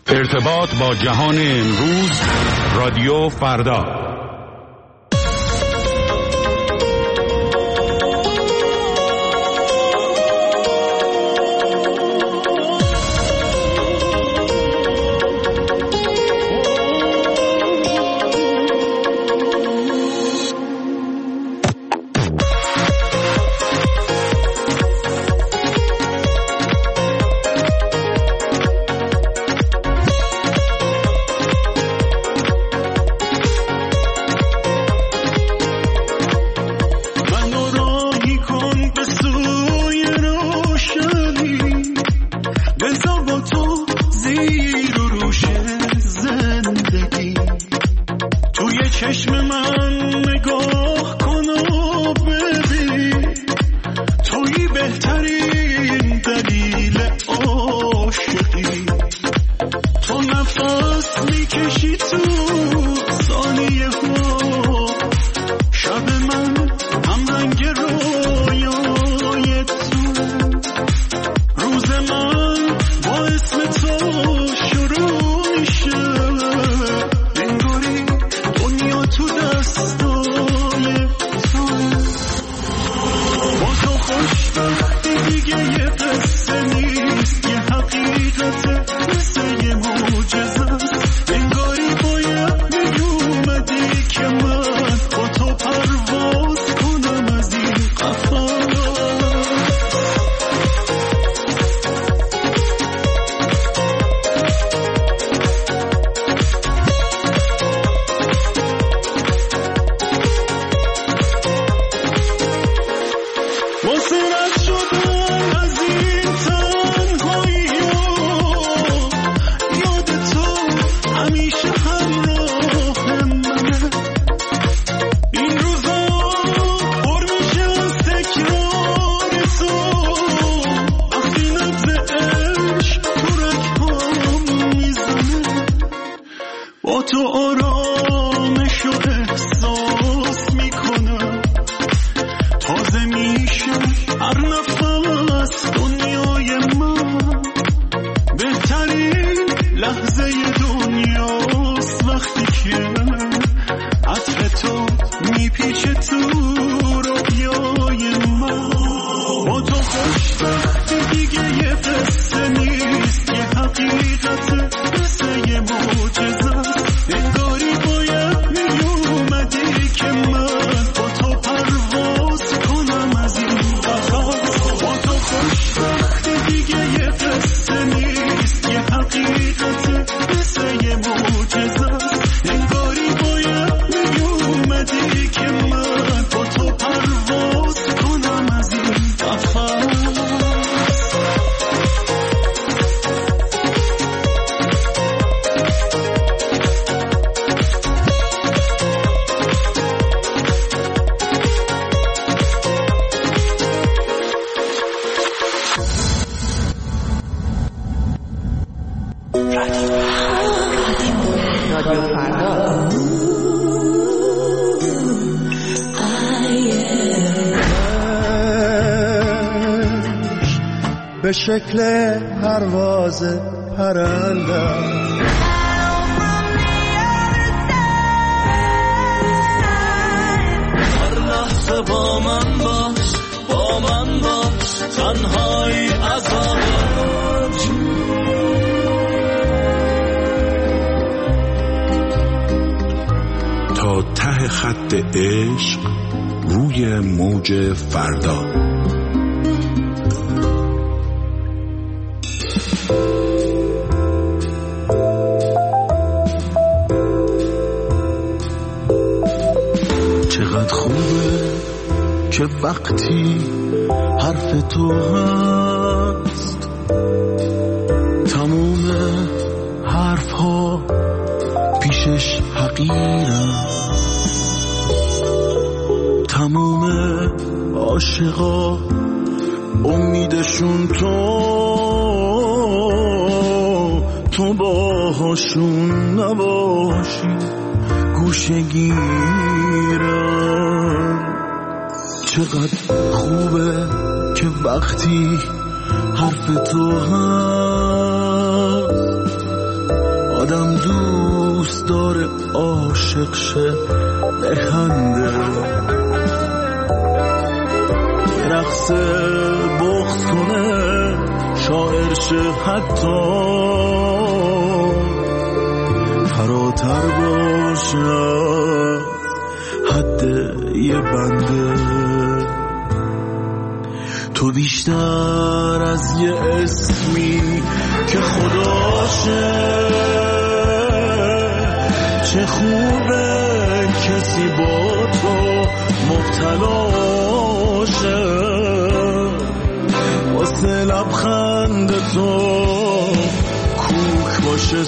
ارتباط با جهان امروز، رادیو فردا. به شکل پرواز پرنده هر لحظه با من باش تنهایی عذاب تا ته خط عشق روی موج فردا. چقدر خوبه که وقتی حرف تو هست تموم حرف ها پیشش حقیرم، تموم عاشقا امیدشون تو باهاشون نباشی گوشه گیرم. چقدر خوبه که وقتی حرف تو هست عاشق شه بخنده، رقص بغض کنه شاعر شه، حتی فراتر باشه حد یه بنده. تو بیشتر از یه اسمی که خداشه، چه خوبه کسی با تو مبتلاشه، واسه لبخند تو کوک باشه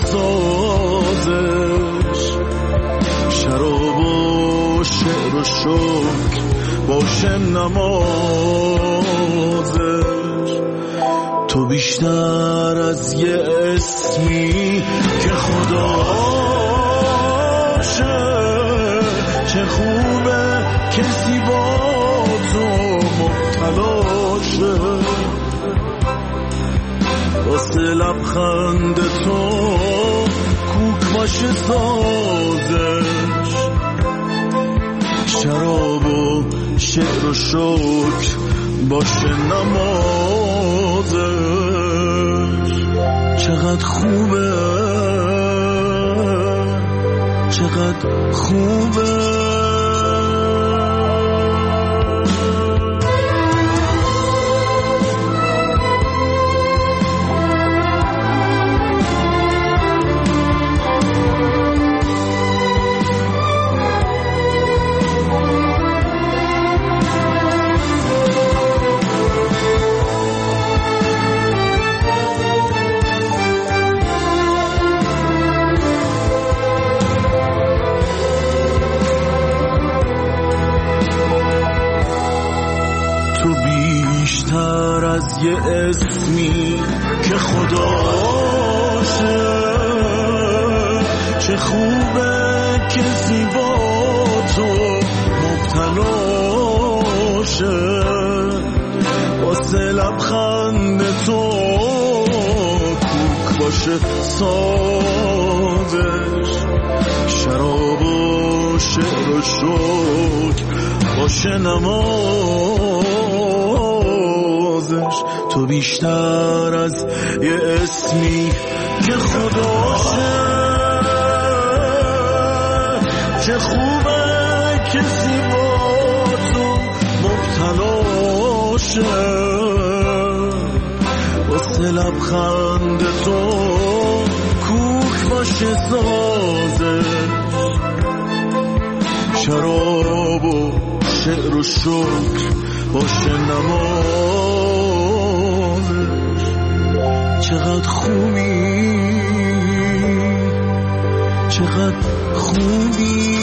سازش، شراب و شعر و شکر باشه نمازش. تو بیشتر از یه اسمی که خداشه، چه خوبه کسی با تو مبتلاشه، واسه لبخند تو کوک باشه سازش، شراب و شعر و شکر باشه نمازش. چقدر خوبه، چقدر خوبه. یه اسمی که خداشه، چه خوبه کسی با تو مبتلاشه، واسه لبخند تو کوک باشه سازش، شراب و شعر و شکر باشه نمازش. تو بیشتر از یه اسمی که خداشه، چه خوبه کسی با تو مبتلاشه، واسه لبخند تو کوک باشه سازش، شراب و شعر و شکر باشه نمازش. چقدر خوبی، چقدر خوبی.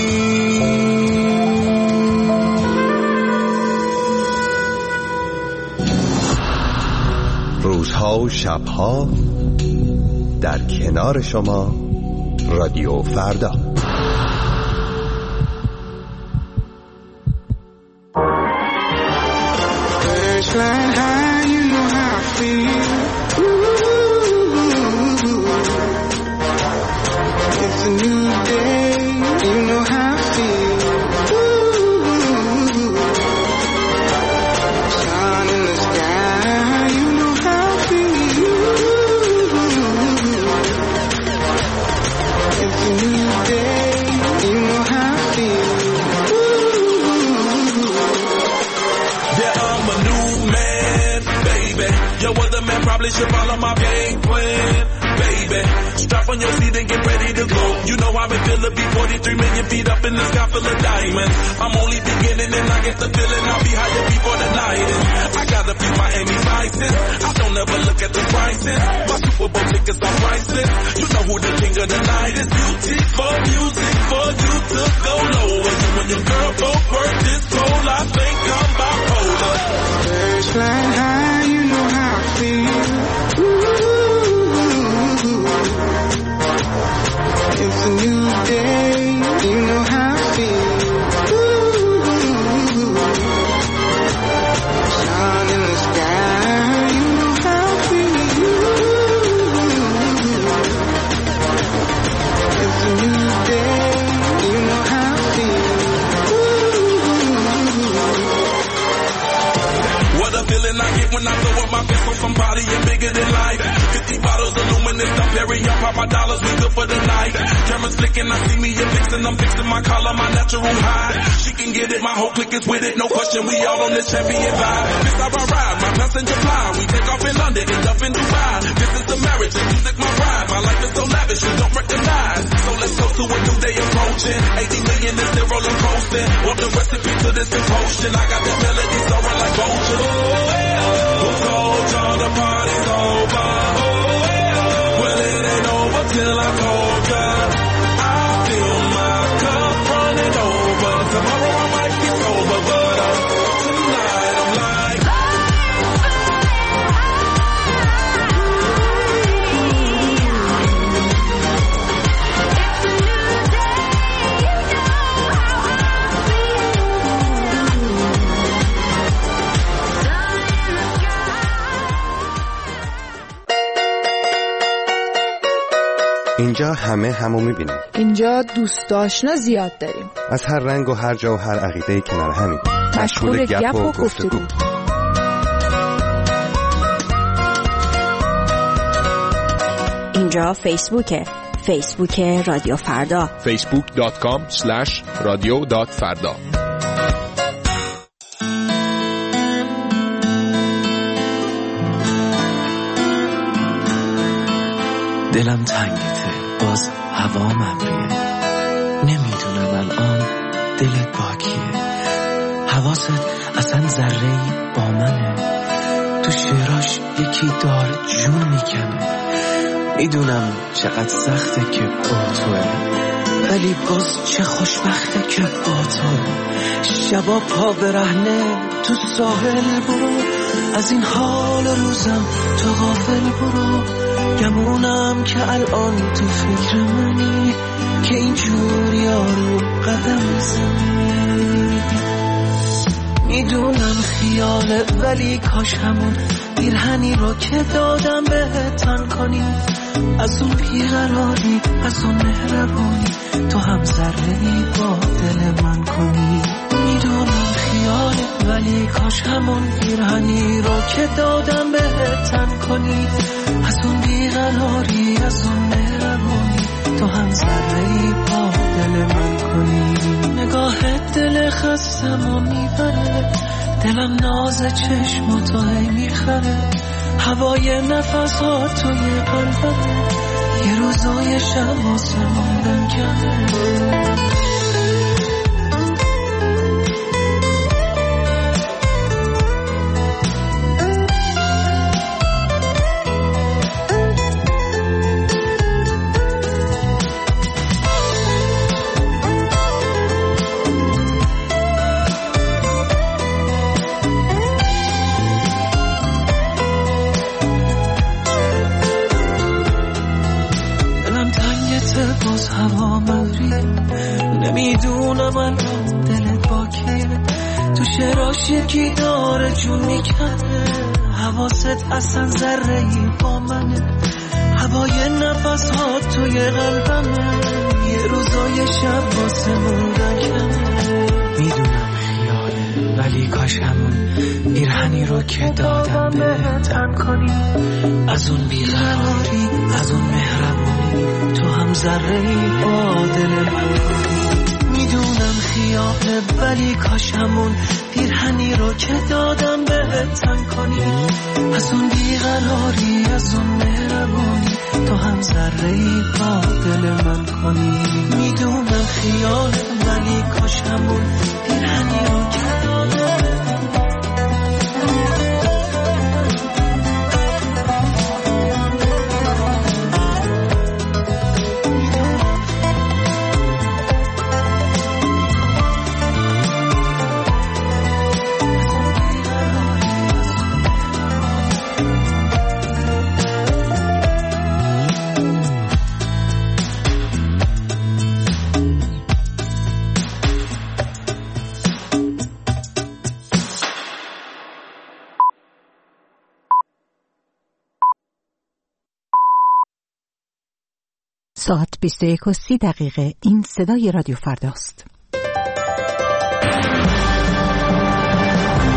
روزها و شبها در کنار شما رادیو فردا. Flying high, you know how I feel. Ooh, it's a new day, you know how I feel. Ooh, sun in the sky, you know how I feel. It's a new day, you know how I feel. Yeah, I'm a new man, baby. Yo, other man probably should follow my game plan, baby. Strap on your seat and get ready to go. You know I've been feeling be 43 million feet up in the sky full of diamonds. I'm only beginning and I get the feeling I'll be higher before the night is. I got a few Miami vices. I don't ever look at the prices. My Super Bowl tickets are priceless. You know who the king of the night is. Beauty for music for you to go low. And you and your girl both work this cold. I think I'm bipolar. Birds flying high, you know how I feel. Ooh, it's a new day, you know how I feel. Ooh, sun in the sky, you know how I feel. It's a new day. Perry, I pop my dollars, we good for the night. Cameras flicking, I see me in fixing, I'm fixing my collar, my natural high. She can get it, my whole clique is with it, no question, we all on this champion vibe. This how I ride, my passenger fly. We take off in London and up in Dubai. This is the marriage and music my ride. My life is so lavish, you don't recognize. So let's go to a new day approaching. 80 million is still rolling coasting. Want the recipe to this devotion. I got that melody soaring like vulture. Who told y'all the party's over? Well, it ain't over till I told ya. I feel my cup running over. Tomorrow I might be sober, but tonight I'm like اینجا همه همو میبینیم. اینجا دوست آشنا زیاد داریم. از هر رنگ و هر جا و هر عقیده کنار همین. مشغول گپ و گفتگو. اینجا فیسبوکه. فیسبوک رادیو فردا. facebook.com/radio.farda. دلم تنگته، باز هوا مبریه، نمیدونم الان دلت با کیه، حواست اصلا ذره‌ای با منه، تو شعراش یکی داره جون میکنه، میدونم چقدر سخته که با توه، ولی باز چه خوشبخته که با توه، شبا پا برهنه تو ساحل برو، از این حال روزم تو غافل برو، گمونم که الان تو فکر منی که اینجور یارو قدم میزنی، میدونم خیاله ولی کاش همون پیرهنی رو که دادم بهت تن کنی، از اون بیقراری از اون مهربونی تو هم ذره‌ای با دل من کنی، میدونم خیاله ولی کاش همون پیرهنی رو که دادم بهت تن کنی، از اون بیقراری از اون مهربونی تو هم ذره‌ای با دل من کنی، نگاهت دل خستمو میبره، دلم ناز چشم تو هی میخره، هوای نفس ها توی قلبمه، یه روزای شب واسه موندن کمه. باز هوا مبریه، نمیدونم الان دلت با کیه، تو شعراش یکی داره جون میکنه، حواست اصلا ذره‌ای با منه، هوای نفس ها توی قلبمه، یه روزای شب واسه موندن کمه، میدونم خیاله ولی کاش همون پیرهنی رو که دادم بهت تن کنی، از اون بیقراری از اون مهربونی تو هم ذره‌ای با دل من کنی، میدونم خیاله ولی کاش همون پیرهنی رو که دادم بهت تن کنی، از اون بیقراری از اون مهربونی تو هم ذره‌ای با دل من کنی، میدونم خیاله ولی کاش همون پیرهنی رو که دادم ساعت 21:30 این صدای رادیو فرداست.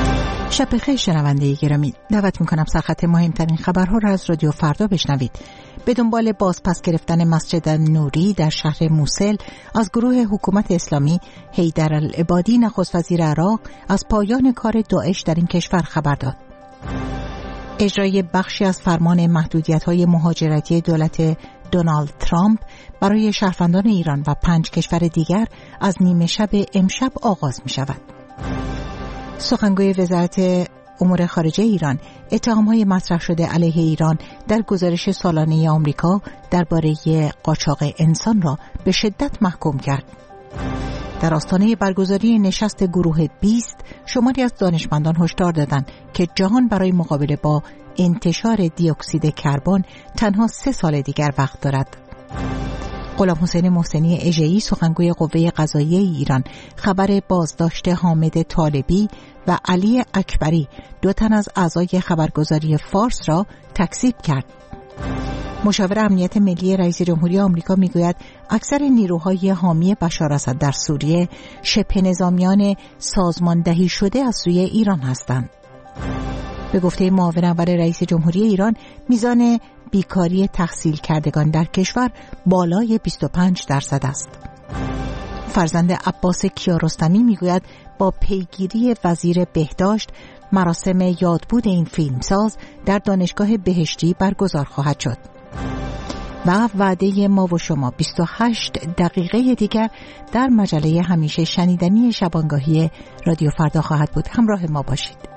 شب بخیر شنونده گرامی، دعوت میکنم سرخط مهمترین خبرها را از رادیو فردا بشنوید. به دنبال بازپس گرفتن مسجد نوری در شهر موصل از گروه حکومت اسلامی، حیدر العبادی نخست وزیر عراق از پایان کار داعش در این کشور خبر داد. اجرای بخشی از فرمان محدودیت‌های مهاجرتی دولت دونالد ترامپ برای شهروندان ایران و 5 کشور دیگر از نیمه شب امشب آغاز می‌شود. سخنگوی وزارت امور خارجه ایران اتهام‌های مطرح شده علیه ایران در گزارش سالانه آمریکا درباره قاچاق انسان را به شدت محکوم کرد. در آستانه برگزاری نشست گروه 20 شماری از دانشمندان هشدار دادند که جهان برای مقابله با انتشار دی اکسید کربن تنها 3 سال دیگر وقت دارد. غلامحسین محسنی اژه‌ای سخنگوی قوه قضاییه ایران خبر بازداشت حامد طالبی و علی اکبری 2 تن از اعضای خبرگزاری فارس را تکذیب کرد. مشاور امنیت ملی رئیس جمهوری آمریکا میگوید اکثر نیروهای حامی بشار اسد در سوریه شبه نظامیان سازماندهی شده از سوی ایران هستند. به گفته معاون اول رئیس جمهوری ایران میزان بیکاری تحصیل کردگان در کشور بالای 25% است. فرزند عباس کیارستمی میگوید با پیگیری وزیر بهداشت مراسم یادبود این فیلمساز در دانشگاه بهشتی برگزار خواهد شد. و وعده ما و شما 28 دقیقه دیگر در مجله همیشه شنیدنی شبانگاهی رادیو فردا خواهد بود. همراه ما باشید.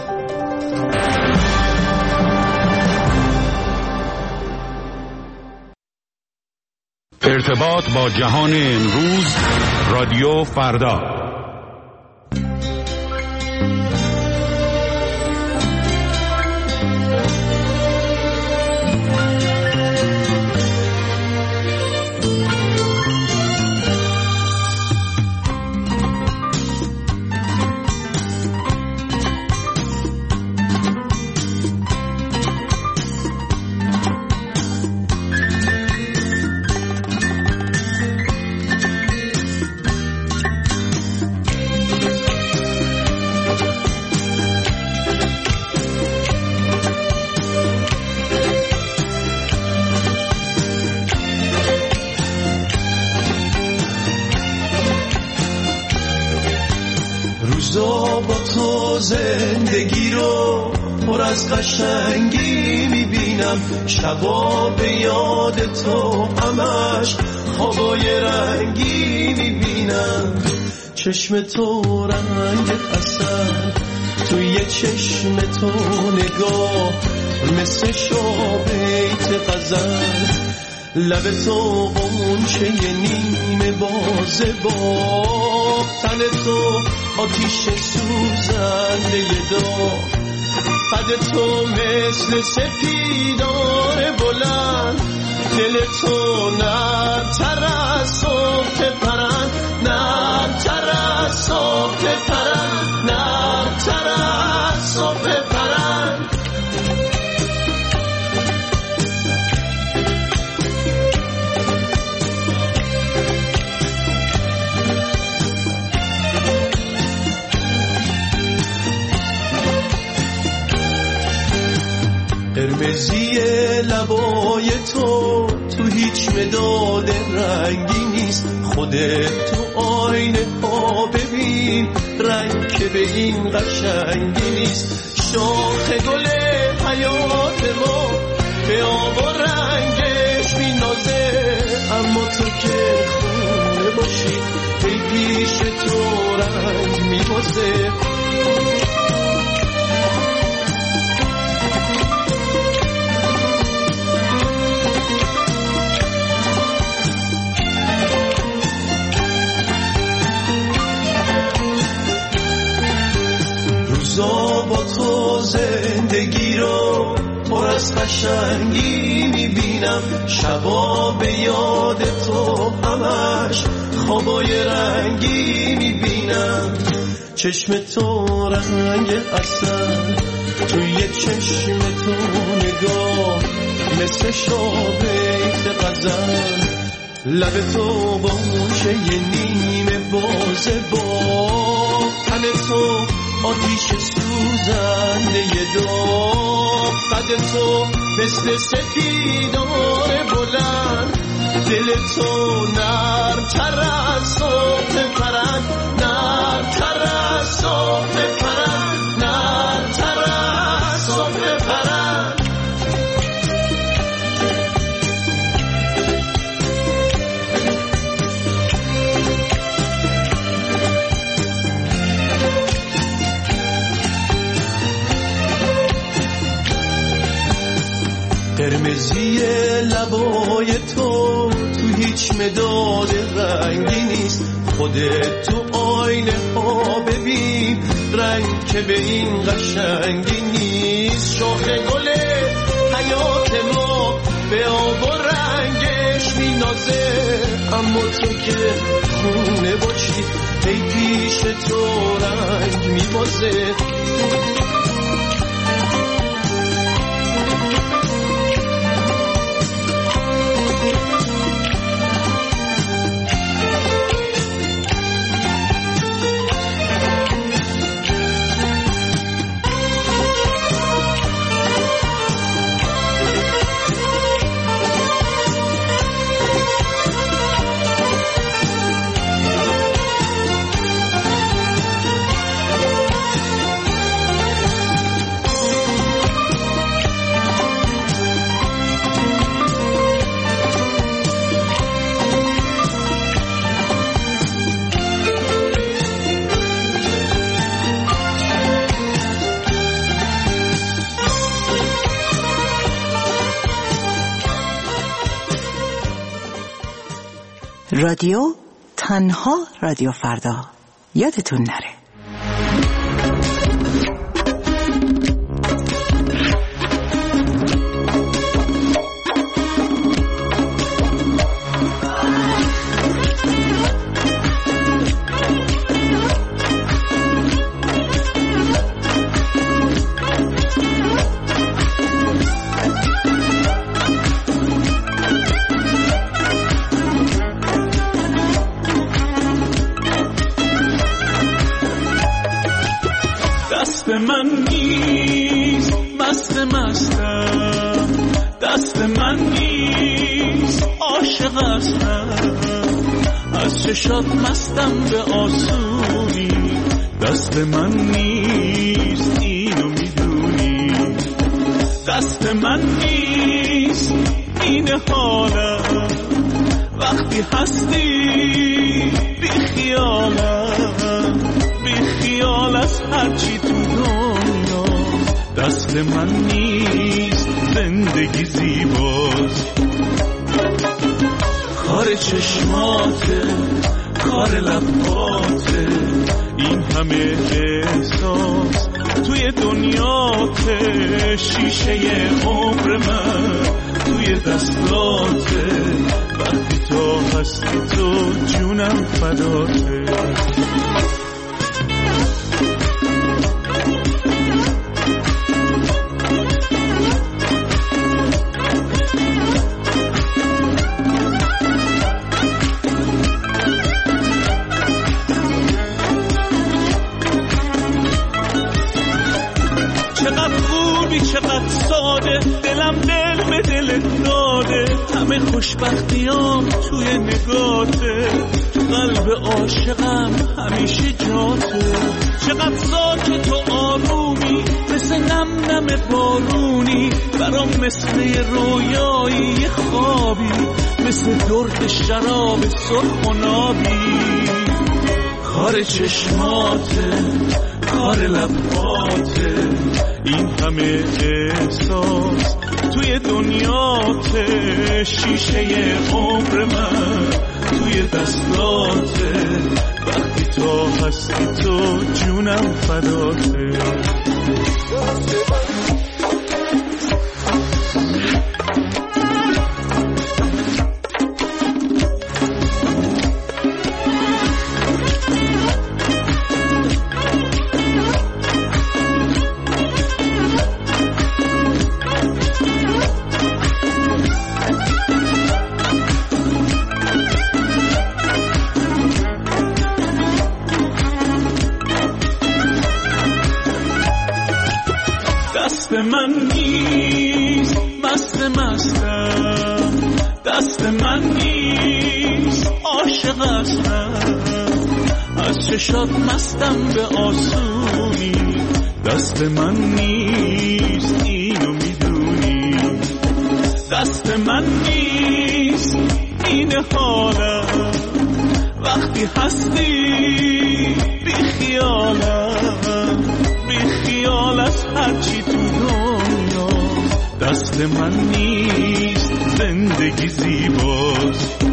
ارتباط با جهان امروز، رادیو فردا. زندگی رو پر از قشنگی میبینم، شبا به یاد تو همش خوابای رنگی میبینم. چشم تو رنگ عسل، توی چشم تو نگاه مثل شابیت غزل، لب تو غنچه نیمه بازه با تن تو آتیش سوزنده داغ، قد تو مثل سپیدار بلند، دل تو نرم‌تر از صبح پرند، نرم‌تر از صبح پرند، نرم‌تر از صبح پرند. قرمزی لبای تو هیچ مداد رنگی نیست، خودت تو آینه ها ببین رنگ که به این قشنگی نیست. شاخ گل حیات ما به آب و رنگش مینازه، اما تو که خونه باشی ای پیش تو رنگ میبازه. با تو زندگی رو پر از قشنگی میبینم، شبا به یاد تو همش خوابای رنگی میبینم. چشم تو رنگ عسل، توی چشم تو نگاه مثل شابیت غزل، لب تو غنچه نیمه بازه با تن تو آتیش سوزنده داغ، قد تو مثل سپیدار بلند، دل تو نرم‌تر از صبح پرند، نرم‌تر از صبح پرند، نرم‌تر از صبح پرند. قرمزی لبای تو هیچ مداد رنگی نیست، خودت تو آینه ها ببین رنگ که به این قشنگی نیست. شاخ گل حیات ما به آب و رنگش مینازه، اما تو که خونه باشی ای پیش تو رنگ میبازه. رادیو تنها رادیو فردا، یادتون نره. دست من نیست مستم، دست من نیست عاشق هستم، از چشات مستم به آسونی، دست من نیست اینو میدونی، دست من نیست این حالم، وقتی هستی بی خیالم، بی خیال از هرچی تو دنیا، دست من نیست زندگی زیباست، کار چشماته، کار لباته، این همه احساس توی دنیاته، شیشه عمر من توی دستاته، وقتی تو هستی تو جونم فداته. چقدر ساده، دلم دل به دلت داده، همه خوشبختیام توی نگاته، تو قلب عاشقم همیشه جاته، چقدر ساکت و آرومی، مثل نم نم بارونی، برام مثل رویایی خوابی، مثل درد شراب سرخ و نابی، کار چشماته، کار لباته، این همه احساس توی دنیاته، شیشه عمر من توی دستاته، وقتی تو هستی تو جونم فداته. من نیست، مستم دست من نیست، عاشق هستم از چشات مستم به آسونی، دست من نیست اینو میدونی، دست من نیست این حالم، وقتی هستی بی خیالم، بی خیال از هرچی تو دنیا، دست من نیست زندگی زیباست،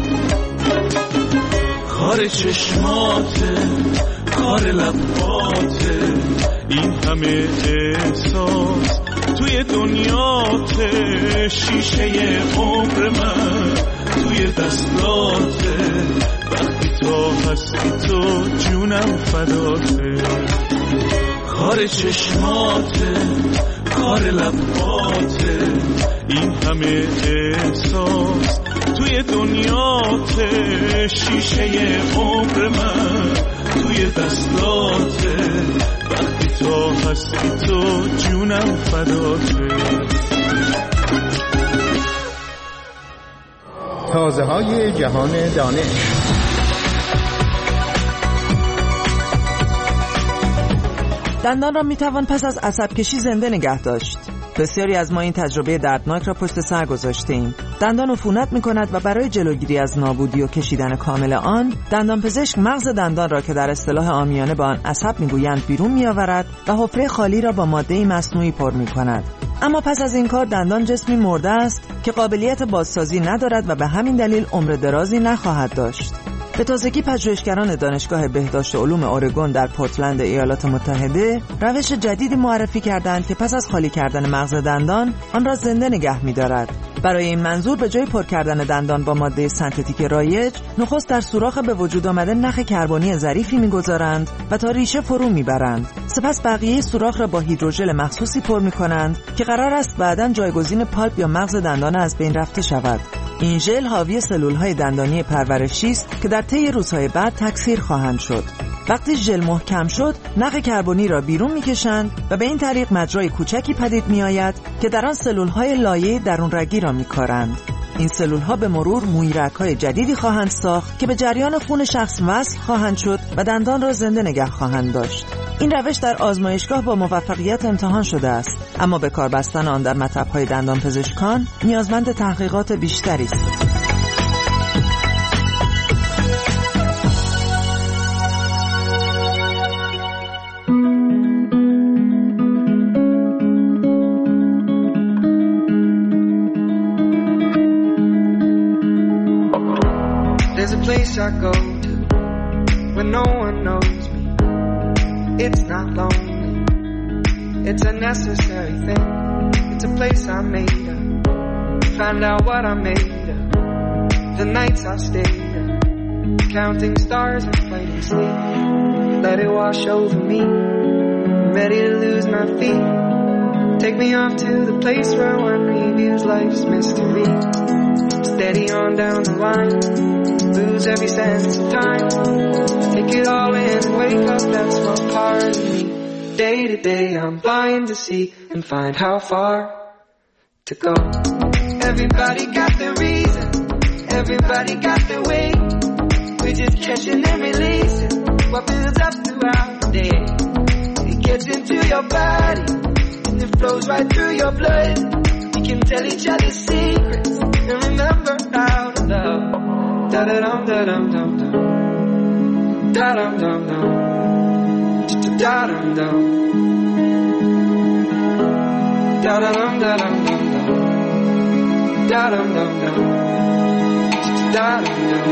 کار چشماته، کار لباته، این همه احساس توی دنیاته، شیشه عمر من توی دستاته، وقتی تو هستی تو جونم فداته، کار چشماته، کار لباته، این همه احساس توی دنیاته، شیشه عمر من توی دستاته، وقتی تو هستی تو جونم فداته. تازه های جهان دانش. دندان را میتوان پس از عصب کشی زنده نگه داشت. بسیاری از ما این تجربه دردناک را پشت سر گذاشتیم. دندان عفونت می‌کند و برای جلوگیری از نابودی و کشیدن کامل آن، دندانپزشک مغز دندان را که در اصطلاح عامیانه به آن عصب می‌گویند بیرون می‌آورد و حفره خالی را با ماده‌ای مصنوعی پر می‌کند. اما پس از این کار دندان جسمی مرده است که قابلیت بازسازی ندارد و به همین دلیل عمر درازی نخواهد داشت. به تازگی پژوهشگران دانشگاه بهداشت علوم اورگون در پورتلند ایالات متحده روش جدیدی معرفی کردند که پس از خالی کردن مغز دندان آن را زنده نگه می‌دارد. برای این منظور به جای پر کردن دندان با ماده سنتتیک رایج، نخست در سوراخ به وجود آمده نخ کربنی ظریفی می‌گذارند و تا ریشه فرو می‌برند. سپس بقیه سوراخ را با هیدروژل مخصوصی پر می‌کنند که قرار است بعداً جایگزین پالپ یا مغز دندان از بین رفته شود. این ژل حاوی سلول‌های دندانی پرورشی است که در طی روزهای بعد تکثیر خواهند شد. وقتی ژل محکم شد، نخ کربنی را بیرون می‌کشند و به این طریق مجرای کوچکی پدید می‌آید که در آن سلول‌های لایه درونرگی را می‌کارند. این سلول‌ها به مرور مویرک‌های جدیدی خواهند ساخت که به جریان خون شخص وصل خواهند شد و دندان را زنده نگه خواهند داشت. این روش در آزمایشگاه با موفقیت امتحان شده است، اما به کار بستن آن در مطب‌های دندانپزشکان نیازمند تحقیقات بیشتری است. There's a place I go to when no one knows me. It's not lonely, it's a necessary thing. It's a place I made up, find out what I made of. The nights I stayed up, counting stars and fighting sleep. Let it wash over me, I'm ready to lose my feet. Take me off to the place where one reviews life's mystery. Steady on down the line, lose every sense of time. Take it all in and wake up that small part of me. Day to day I'm blind to see and find how far to go. Everybody got their reason, everybody got their way. We're just catching and releasing what builds up throughout the day. It gets into your body and it flows right through your blood. We can tell each other secrets and remember how to love. Da-da-dum, da-dum, dum, dum. Da-dum, dum, dum. Da-dum, dum. Da-dum, da-dum, dum, dum. Da-dum, dum, dum. Da-dum, dum.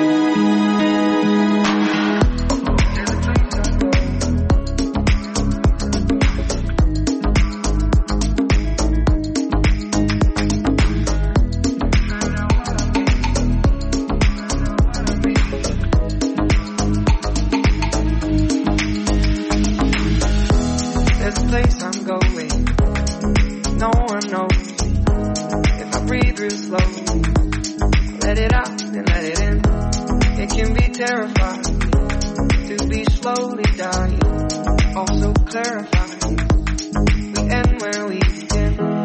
Slowly dying, also clarifying. We end where we begin.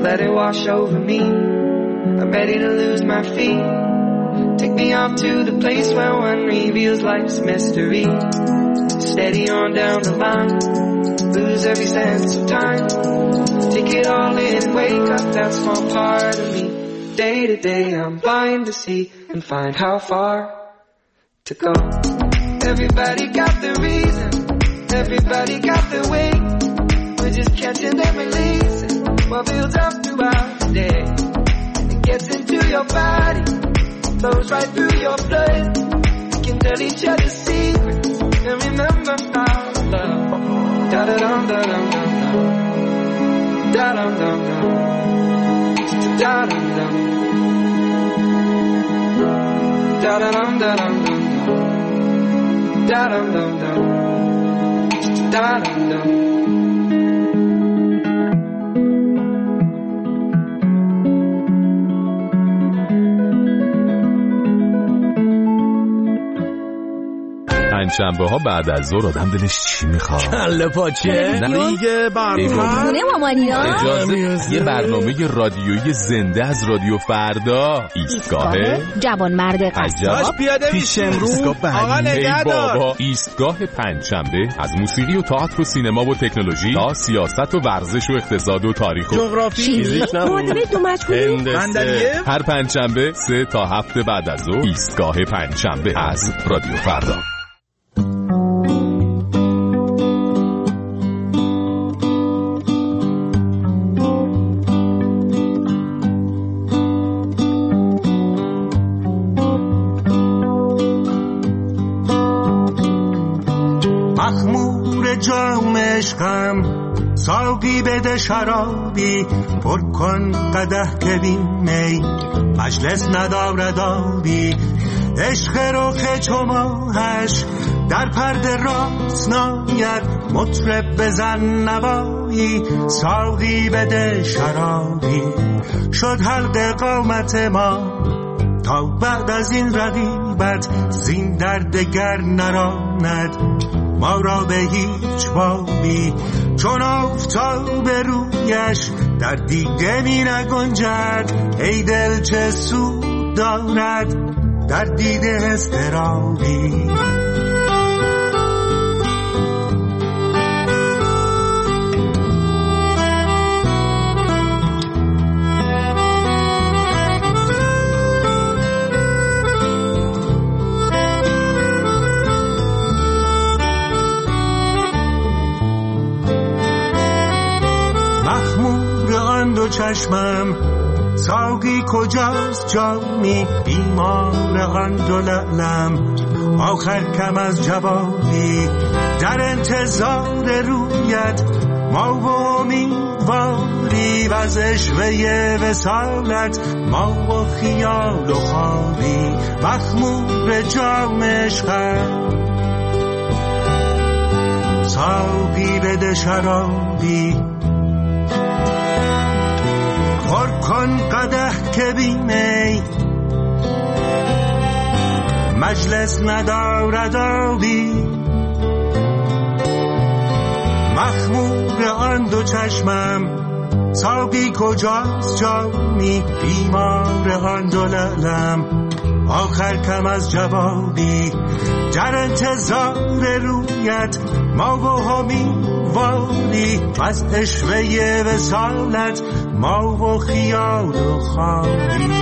let it wash over me. I'm ready to lose my feet. Take me off to the place where one reveals life's mystery. Steady on down the line, lose every sense of time. Take it all in and wake up that small part of me. Day to day I'm blind to see and find how far to go. Everybody got the reason, everybody got the way. We're just catching and releasing what builds up throughout the day. It gets into your body, flows right through your blood. We can tell each other secrets and remember our love. Da da dum da dum dum dum, da dum dum dum, da dum dum, da da dum da dum dum, da dum dum dum, da dum dum. پنجشنبه ها بعد از ظهر آدم دلش چی میخواد؟ کله پاچه؟ نه دیگه خونه مامانینا اجازه یه برنامه رادیویی زنده از رادیو فردا. ایستگاه جوانمرد قصاب پیش امروز آقا نگهدار. بابا ایستگاه پنجشنبه از موسیقی و تئاتر و سینما و تکنولوژی تا سیاست و ورزش و اقتصاد و تاریخ و جغرافی فیزیک معادله دو مجهولی هر پنجشنبه 3 تا 7 بعد از ظهر. ایستگاه پنجشنبه از رادیو فردا. مخمور جام عشقم ساقی بده شرابی پر کن قدح که بین می مجلس ندارد آبی عشق رخ چو ماهش در پرده راست ناید مطرب بزن نوایی ساقی بده شرابی شد حلق قامت ما تا بعد از این رقیبت زین درد گر نراند ما را به هیچ بابی چون آفتاب رویش در دیده می نگنجد ای دل چه سود دارد در دیده اضطرابی دو چشمم ساقی کجاست جامی بیمار آن دو لعلم آخر کم از جوابی در انتظار رویت ما و امیدواری و از عشوه وصالت ما و خیال و خوابی مخمور جام عشقم ساقی بده شرابی پر کن قدح که بینی مجلس ندارد آبی مخمور آن دو چشمم ساقی کجاست جامی بیمار آن دو لعلم آخر کم از جوابی در انتظار رویت ما و امیدواری از عشوه وصالت ما و خیال و خوابی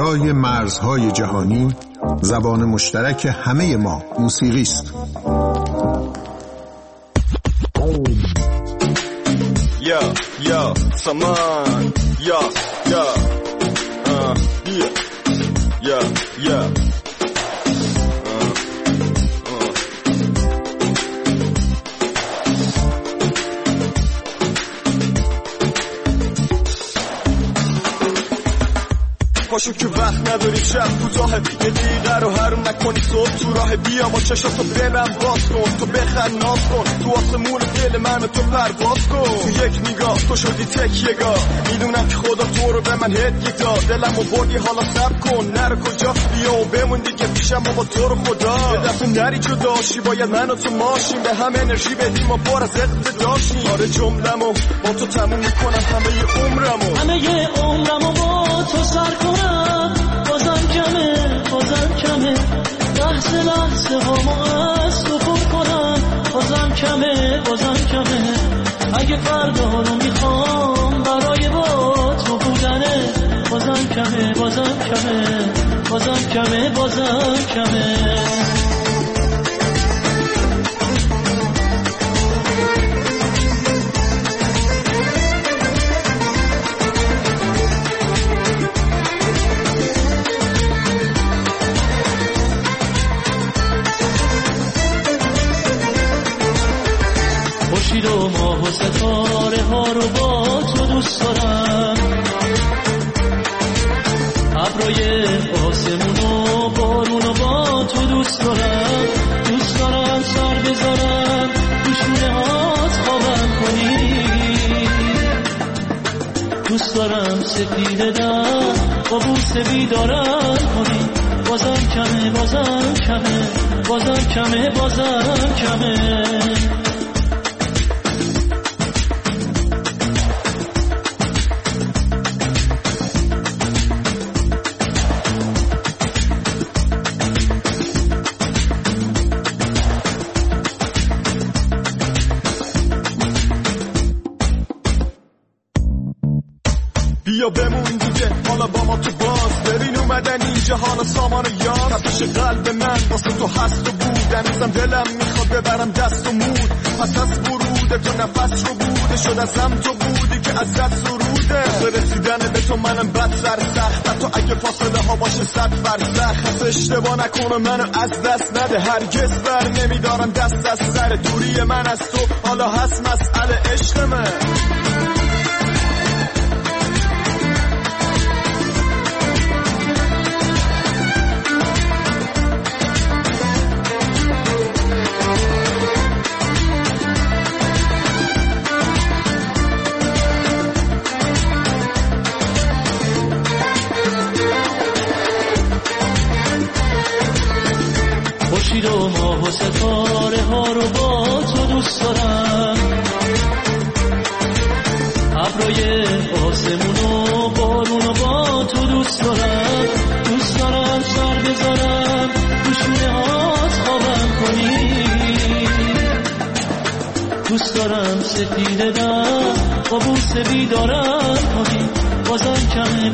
بالای مرزهای جهانی زبان مشترک همه ما موسیقی است. Yo, Saman, yo, yeah. پاشو که وقت نداریم شب کوتاه، یه دقیقه رو حروم نکنی صبح تو راه بیا با چشاتو برم باز کن، تو بخند ناز کن، تو آسمون دل من تو پرواز کن، تو یک نگاه تو شدی تکیه‌گاه، میدونم که خدا تو رو به من هدیه داد، دلمو بردی حالا صبر کن نرو کجا، بیا و بمون دیگه پیشم با تو رو خدا، یه دفعه نری جداشی باید من و تو ماشین، به هم انرژی بدیم و پر از اقتداشیم، آره جمله‌مو با تو تموم میکنم همه عمرمو با تو سر کنم، بازم کمه لحظه هامو از تو پر کنم، بازم کمه اگه فردا رو میخوام برای با تو بودنه، بازم کمه خورشید و ماه و ستاره ها رو با تو دوست دارم، ابرای آسمون و بارون رو با تو دوست دارم سر بذارم تو شونه هات خوابم کنی، دوست دارم سپیده دم با بوسه بیدارم کنی، بازم کمه بیا بمون دیگه حالا با ما تو باز، برین اومدن این جهان سامان و یاد، تپش قلب من واسه تو هست و بود، هنوزم دلم میخواد ببرم دست و مود، پس از ورود تو نفس رو بوده شد ازم تو بودی که ازت سروده، رسیدن به تو منم بد سر سخت، تو اگه فاصله ها باشه 100 فرسخ، پس اشتباه نکنه منو از دست نده، هرگز بر نمیدارم دست از سر دوری من از تو، حالا هست مسئله عشق من. خورشید و ماه و ستاره ها رو با تو دوست دارم، ابرای آسمون و بارون رو با تو دوست دارم سر بذارم تو شونه هات خوابم کنی، دوست دارم سپیده دم با بوسه بیدارم کنی، بازم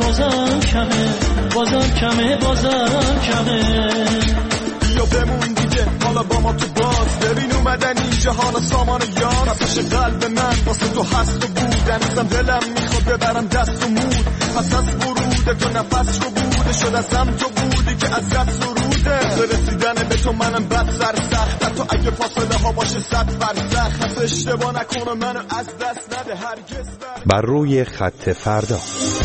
کمه بیا بمون دیگه حالا با ما تو باز، ببین اومدن این جهان سامان و یاد، تپش قلب من واسه تو هست و بود، هنوزم دلم میخواد ببرم دست و مود، پس از ورود تو نفس رو بوده شد ازم تو بودی که ازت سروده، رسیدن به تو منم بد سر سخت، تو اگه فاصله ها باشه 100 فرسخ، پس اشتباه نکنه منو از دست نده هرگز بر روی خط فردا.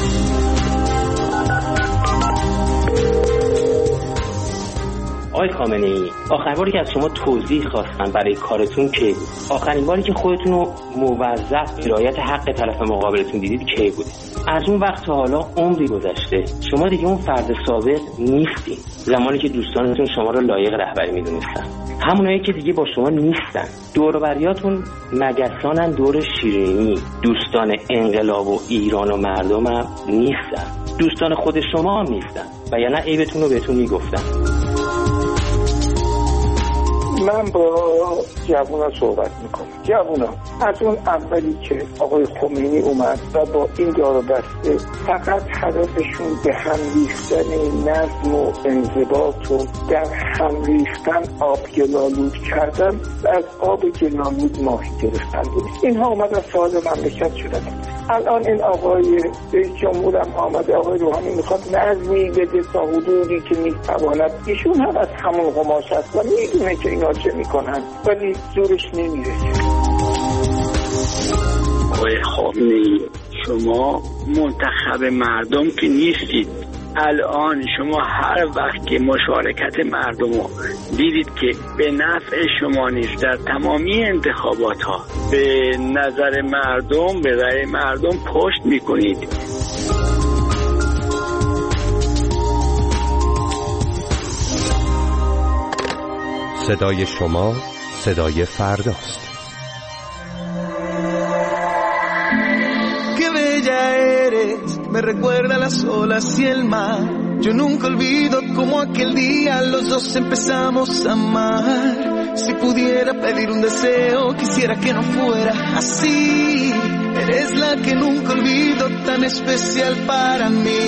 آقای خامنه‌ای، آخرین باری که از شما توضیح خواستم برای کارتون کی بود؟ آخرین باری که خودتون رو موظف به رعایت حق طرف مقابلتون دیدید کی بود؟ از اون وقت تا حالا عمری گذشته، شما دیگه اون فرد ثابت نیستین. زمانی که دوستانتون شما رو لایق رهبری میدونستن، همونایی که دیگه با شما نیستن. دور و بریاتون مگسانن دور شیرینی، دوستان انقلاب و ایران و مردم هم نیستن، دوستان خود شما هم نیستن و یا نه عیبتون رو بهتون میگفتن. من با جوونا صحبت میکنم. جوونا از اون اولی که آقای خمینی اومد و با این دار بسته فقط هدفشون به هم ریختن نظم و انضباط و در هم ریختن آب گلالود کردن و از آب گلالود ماهی گرفتن بود. اینها اومدن صاحب مملکت شدن. الان این آقای رئیس جمهور هم آمده، آقای روحانی میخواد نظمی بده تا حدودی که میتواند. ایشون هم از همون قماش هست و میدونه که اینا چه میکنن ولی زورش نمیرسه. آقای خامنه‌ای شما منتخب مردم که نیستید. الان شما هر وقت که مشارکت مردم رو دیدید که به نفع شما نیست در تمامی انتخابات ها به نظر مردم به رأی مردم پشت میکنید. صدای شما صدای فرداست. Qué bella eres, me recuerda las olas y el mar. Yo nunca olvido como aquel día los dos empezamos a amar. Si pudiera pedir un deseo, quisiera que no fuera así. Eres la que nunca olvido, tan especial para mí.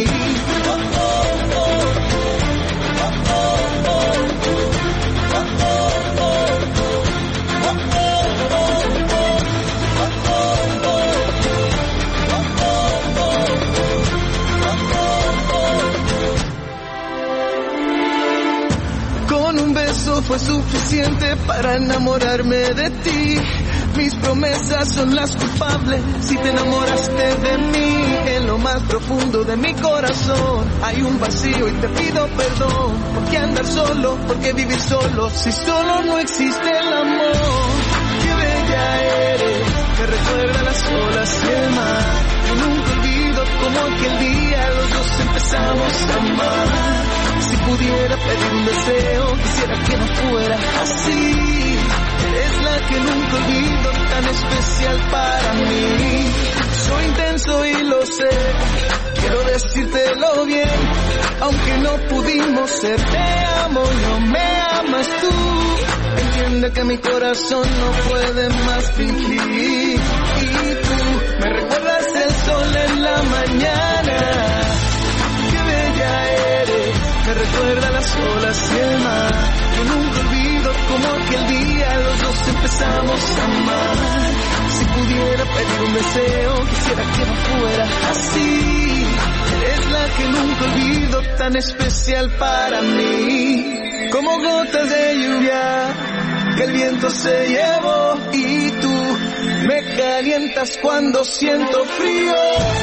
Fue suficiente para enamorarme de ti. Mis promesas son las culpables si te enamoraste de mí. En lo más profundo de mi corazón hay un vacío y te pido perdón. ¿Por qué andar solo? ¿Por qué vivir solo? Si solo no existe el amor. Qué bella eres, me recuerda las olas y el mar. Yo nunca olvido como aquel día los dos empezamos a amar. Si pudiera pedir un deseo, quisiera que no fuera así. Eres la que nunca olvido, tan especial para mí. Soy intenso y lo sé, quiero decírtelo bien. Aunque no pudimos ser, te amo, no me amas tú. Entiende que mi corazón no puede más fingir. Y tú me recuerdas el sol en la mañana. Qué bella eres, me recuerda las olas y el mar. Yo nunca olvido como aquel día los dos empezamos a amar. Si pudiera pedir un deseo, quisiera que no fuera así. Eres la que nunca olvido, tan especial para mí. Como gotas de lluvia que el viento se llevó. Y tú me calientas cuando siento frío.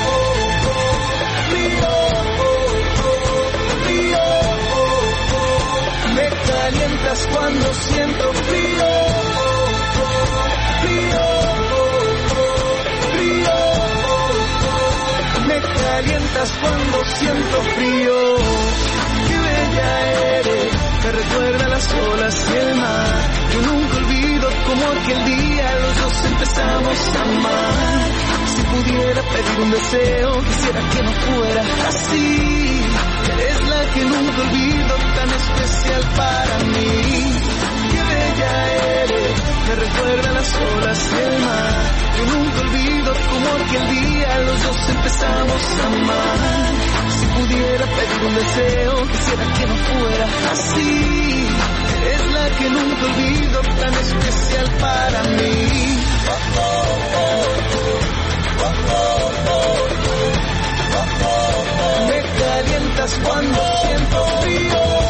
Me calientas cuando siento frío, frío, frío. Me calientas cuando siento frío. Qué bella eres, me recuerda las olas y el mar. Yo nunca olvido como aquel día los dos empezamos a amar. Si pudiera pedir un deseo, quisiera que no fuera así. Eres la que nunca olvido, tan especial para mí. Qué bella eres, me recuerda las olas y el mar. Yo nunca olvido como aquel día los dos empezamos a amar. Si pudiera pedir un deseo, quisiera que no fuera así. Eres la que nunca olvido, tan especial para mí. Me calientas cuando siento frío.